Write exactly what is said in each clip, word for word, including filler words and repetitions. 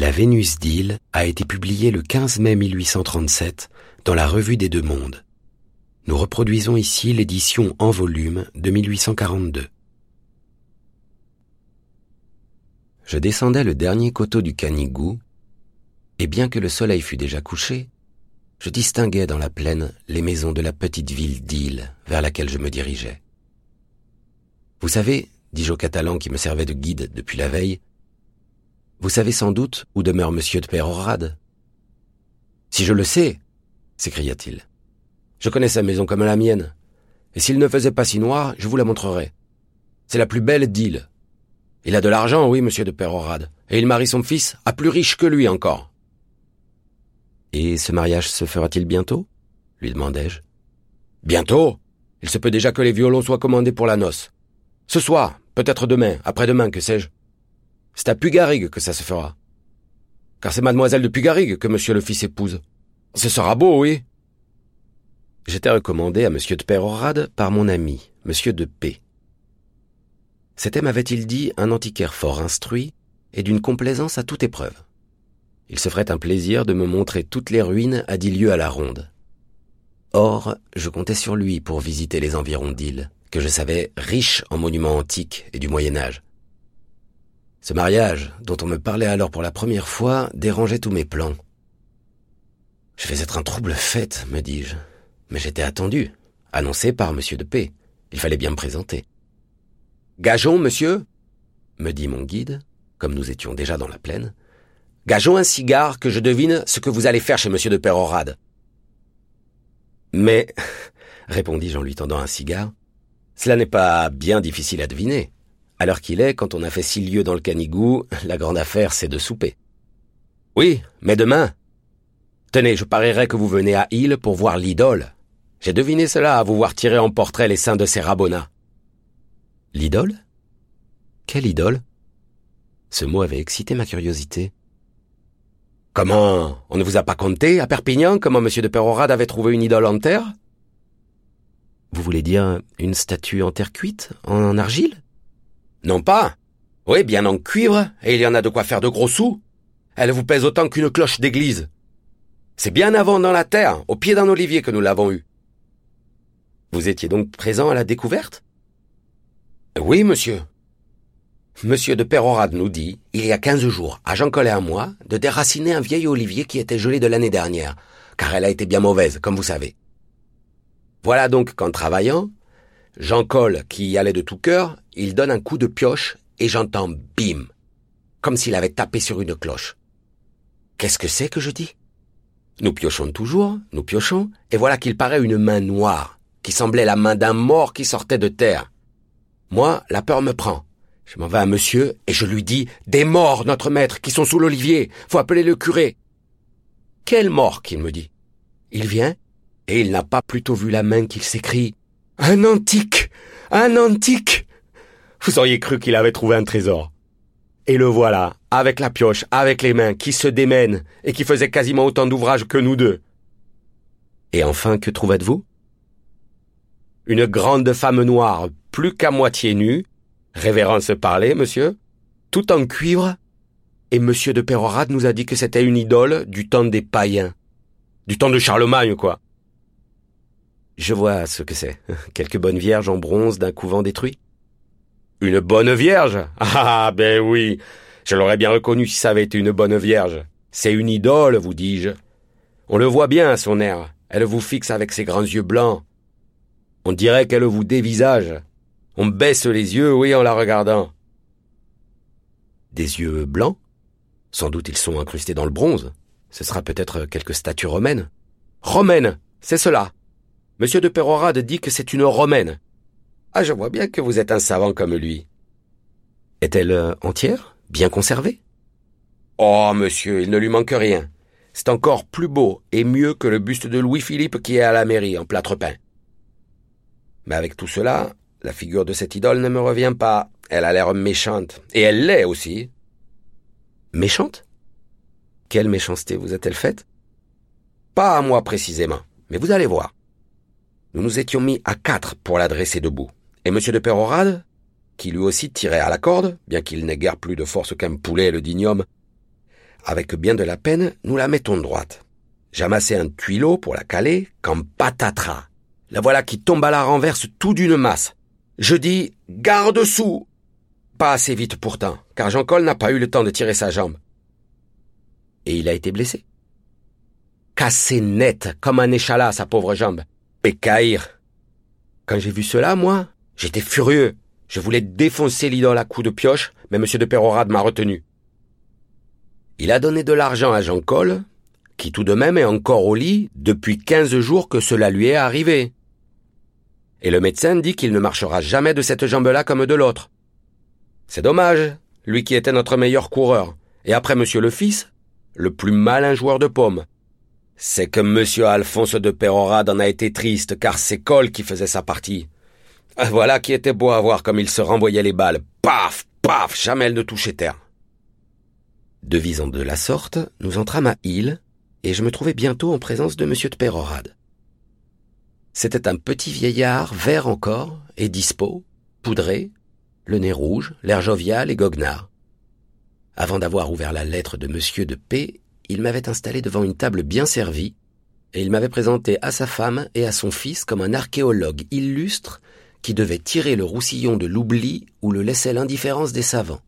La Vénus d'Île a été publiée le quinze mai mille huit cent trente-sept dans la Revue des Deux Mondes. Nous reproduisons ici l'édition en volume de mille huit cent quarante-deux. Je descendais le dernier coteau du Canigou, et bien que le soleil fût déjà couché, je distinguais dans la plaine les maisons de la petite ville d'Île vers laquelle je me dirigeais. « Vous savez, dis-je au Catalan qui me servait de guide depuis la veille, vous savez sans doute où demeure monsieur de Pérorade. »« Si je le sais, s'écria-t-il. Je connais sa maison comme la mienne, et s'il ne faisait pas si noir, je vous la montrerais. C'est la plus belle d'Île. Il a de l'argent, oui, monsieur de Pérorade, et il marie son fils à plus riche que lui encore. »« Et ce mariage se fera-t-il bientôt ?» lui demandai-je. « Bientôt ? Il se peut déjà que les violons soient commandés pour la noce. Ce soir, peut-être demain, après-demain, que sais-je. C'est à Pugarrigue que ça se fera. Car c'est mademoiselle de Pugarrigue que monsieur le fils épouse. Ce sera beau, oui. » J'étais recommandé à monsieur de Pérorade par mon ami, monsieur de P. C'était, m'avait-il dit, un antiquaire fort instruit et d'une complaisance à toute épreuve. Il se ferait un plaisir de me montrer toutes les ruines à dix lieues à la ronde. Or, je comptais sur lui pour visiter les environs d'Île, que je savais riches en monuments antiques et du Moyen-Âge. Ce mariage, dont on me parlait alors pour la première fois, dérangeait tous mes plans. Je vais être un trouble fête, me dis-je, mais j'étais attendu, annoncé par monsieur de P. Il fallait bien me présenter. « Gageons, monsieur ?» me dit mon guide, comme nous étions déjà dans la plaine. « Gageons un cigare que je devine ce que vous allez faire chez monsieur de Pérorade. »« Mais, » répondis-je en lui tendant un cigare, « cela n'est pas bien difficile à deviner. À l'heure qu'il est, quand on a fait six lieues dans le Canigou, la grande affaire, c'est de souper. »« Oui, mais demain. Tenez, je parierais que vous venez à Île pour voir l'idole. J'ai deviné cela à vous voir tirer en portrait les seins de ces Rabona. »« L'idole ? Quelle idole ?» Ce mot avait excité ma curiosité. « Comment ? On ne vous a pas conté, à Perpignan, comment monsieur de Pérorade avait trouvé une idole en terre ? » ?»« Vous voulez dire une statue en terre cuite, en argile ? » ?»« Non pas. Oui, bien en cuivre, et il y en a de quoi faire de gros sous. Elle vous pèse autant qu'une cloche d'église. C'est bien avant dans la terre, au pied d'un olivier que nous l'avons eue. » »« Vous étiez donc présent à la découverte ? » ?»« Oui, monsieur. Monsieur de Pérorade nous dit, il y a quinze jours, à Jean Collet et à moi, de déraciner un vieil olivier qui était gelé de l'année dernière, car elle a été bien mauvaise, comme vous savez. Voilà donc qu'en travaillant, Jean Col, qui y allait de tout cœur, il donne un coup de pioche et j'entends bim, comme s'il avait tapé sur une cloche. Qu'est-ce que c'est que je dis ? Nous piochons toujours, nous piochons, et voilà qu'il paraît une main noire, qui semblait la main d'un mort qui sortait de terre. Moi, la peur me prend. Je m'en vais à monsieur et je lui dis « Des morts, notre maître, qui sont sous l'olivier, faut appeler le curé. » « Quel mort ?» qu'il me dit. Il vient, et il n'a pas plutôt vu la main qu'il s'écrie « Un antique ! Un antique !» Vous auriez cru qu'il avait trouvé un trésor. Et le voilà, avec la pioche, avec les mains, qui se démènent et qui faisait quasiment autant d'ouvrage que nous deux. Et enfin, que trouvâtes-vous ? Une grande femme noire, plus qu'à moitié nue, révérence parler, monsieur, tout en cuivre, et monsieur de Pérorade nous a dit que c'était une idole du temps des païens. Du temps de Charlemagne, quoi. Je vois ce que c'est. Quelques bonnes vierges en bronze d'un couvent détruit. Une bonne vierge ? Ah, ben oui, je l'aurais bien reconnu si ça avait été une bonne vierge. C'est une idole, vous dis-je. On le voit bien à son air. Elle vous fixe avec ses grands yeux blancs. On dirait qu'elle vous dévisage. On baisse les yeux, oui, en la regardant. Des yeux blancs ? Sans doute ils sont incrustés dans le bronze. Ce sera peut-être quelque statue romaine. Romaine, c'est cela. Monsieur de Pérorade dit que c'est une romaine. Ah, je vois bien que vous êtes un savant comme lui. Est-elle euh, entière, bien conservée ? Oh, monsieur, il ne lui manque rien. C'est encore plus beau et mieux que le buste de Louis-Philippe qui est à la mairie, en plâtre peint. Mais avec tout cela, la figure de cette idole ne me revient pas. Elle a l'air méchante. Et elle l'est aussi. Méchante ? Quelle méchanceté vous a-t-elle faite ? Pas à moi précisément, mais vous allez voir. Nous nous étions mis à quatre pour la dresser debout. Et monsieur de Pérorade, qui lui aussi tirait à la corde, bien qu'il n'ait guère plus de force qu'un poulet le digne homme, Avec bien de la peine, nous la mettons droite. J'amassai un tuileau pour la caler, quand patatras. La voilà qui tombe à la renverse tout d'une masse. Je dis « Garde-sous !» Pas assez vite pourtant, car Jean-Col n'a pas eu le temps de tirer sa jambe. Et il a été blessé. Cassé net, comme un échalas, sa pauvre jambe. Pécaïr. Quand j'ai vu cela, moi, j'étais furieux. Je voulais défoncer l'idole à coups de pioche, mais M. de Pérorade m'a retenu. Il a donné de l'argent à Jean-Col, qui tout de même est encore au lit depuis quinze jours que cela lui est arrivé. Et le médecin dit qu'il ne marchera jamais de cette jambe-là comme de l'autre. C'est dommage, lui qui était notre meilleur coureur, et après monsieur le fils, le plus malin joueur de paume. C'est que monsieur Alphonse de Pérorade en a été triste, car c'est Cole qui faisait sa partie. Voilà qui était beau à voir comme il se renvoyait les balles. Paf, paf, jamais elle ne touchait terre. Devisant de la sorte, nous entrâmes à Île, et je me trouvai bientôt en présence de monsieur de Pérorade. C'était un petit vieillard, vert encore, et dispos, poudré, le nez rouge, l'air jovial et goguenard. Avant d'avoir ouvert la lettre de monsieur de P, il m'avait installé devant une table bien servie, et il m'avait présenté à sa femme et à son fils comme un archéologue illustre qui devait tirer le roussillon de l'oubli où le laissait l'indifférence des savants.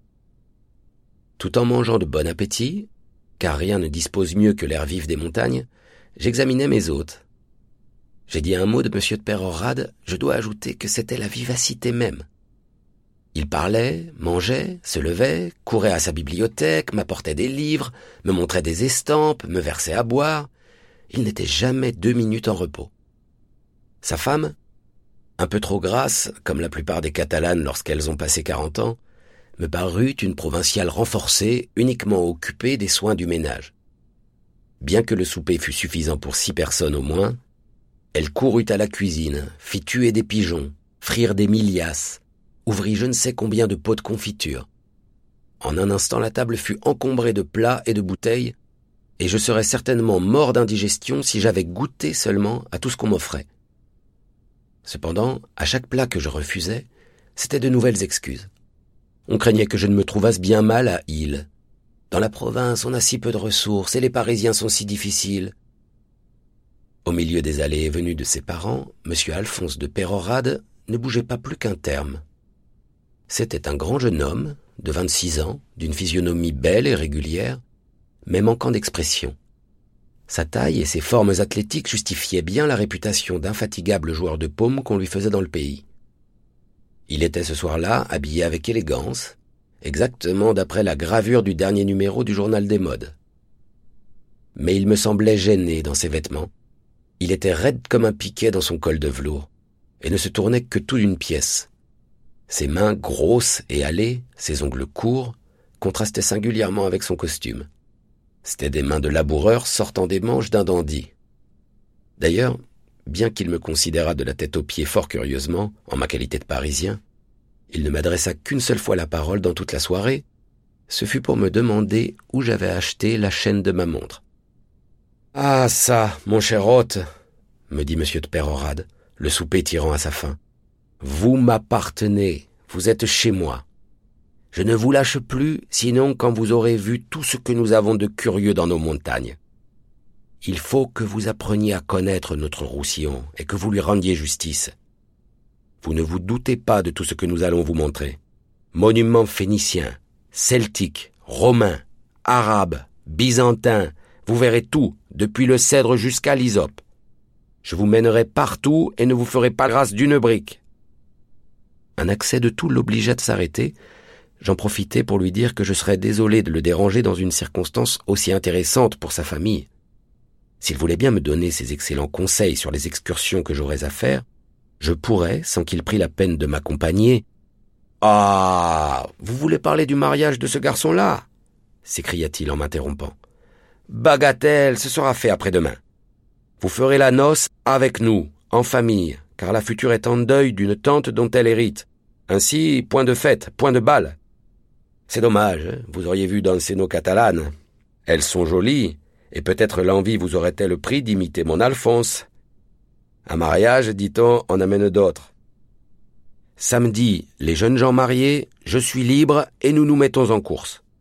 Tout en mangeant de bon appétit, car rien ne dispose mieux que l'air vif des montagnes, j'examinais mes hôtes. J'ai dit un mot de monsieur de Pérorade, je dois ajouter que c'était la vivacité même. Il parlait, mangeait, se levait, courait à sa bibliothèque, m'apportait des livres, me montrait des estampes, me versait à boire. Il n'était jamais deux minutes en repos. Sa femme, un peu trop grasse, comme la plupart des Catalanes lorsqu'elles ont passé quarante ans, me parut une provinciale renforcée, uniquement occupée des soins du ménage. Bien que le souper fût suffisant pour six personnes au moins, elle courut à la cuisine, fit tuer des pigeons, frire des milias, ouvrit je ne sais combien de pots de confiture. En un instant, la table fut encombrée de plats et de bouteilles, et je serais certainement mort d'indigestion si j'avais goûté seulement à tout ce qu'on m'offrait. Cependant, à chaque plat que je refusais, c'était de nouvelles excuses. On craignait que je ne me trouvasse bien mal à Île. Dans la province, on a si peu de ressources, et les Parisiens sont si difficiles. Au milieu des allées et venues de ses parents, M. Alphonse de Pérorade ne bougeait pas plus qu'un terme. C'était un grand jeune homme, de vingt-six ans, d'une physionomie belle et régulière, mais manquant d'expression. Sa taille et ses formes athlétiques justifiaient bien la réputation d'infatigable joueur de paume qu'on lui faisait dans le pays. Il était ce soir-là habillé avec élégance, exactement d'après la gravure du dernier numéro du journal des modes. Mais il me semblait gêné dans ses vêtements. Il était raide comme un piquet dans son col de velours, et ne se tournait que tout d'une pièce. Ses mains grosses et hâlées, ses ongles courts, contrastaient singulièrement avec son costume. C'étaient des mains de laboureur sortant des manches d'un dandy. D'ailleurs, bien qu'il me considérât de la tête aux pieds fort curieusement, en ma qualité de Parisien, il ne m'adressa qu'une seule fois la parole dans toute la soirée. Ce fut pour me demander où j'avais acheté la chaîne de ma montre. « Ah ça, mon cher hôte, me dit monsieur de Pérorade, le souper tirant à sa fin. Vous m'appartenez, vous êtes chez moi. Je ne vous lâche plus, sinon quand vous aurez vu tout ce que nous avons de curieux dans nos montagnes. Il faut que vous appreniez à connaître notre Roussillon et que vous lui rendiez justice. Vous ne vous doutez pas de tout ce que nous allons vous montrer. Monuments phéniciens, celtiques, romains, arabes, byzantins, vous verrez tout, depuis le cèdre jusqu'à l'hysope. Je vous mènerai partout et ne vous ferai pas grâce d'une brique. » Un accès de toux l'obligea de s'arrêter. J'en profitai pour lui dire que je serais désolé de le déranger dans une circonstance aussi intéressante pour sa famille. S'il voulait bien me donner ses excellents conseils sur les excursions que j'aurais à faire, je pourrais, sans qu'il prît la peine de m'accompagner. « Ah, vous voulez parler du mariage de ce garçon-là » s'écria-t-il en m'interrompant. « Bagatelle, ce sera fait après-demain. Vous ferez la noce avec nous, en famille, car la future est en deuil d'une tante dont elle hérite. Ainsi, point de fête, point de bal. C'est dommage, hein, vous auriez vu danser nos catalanes. Elles sont jolies, et peut-être l'envie vous aurait-elle pris d'imiter mon Alphonse. Un mariage, dit-on, en amène d'autres. Samedi, les jeunes gens mariés, je suis libre et nous nous mettons en course.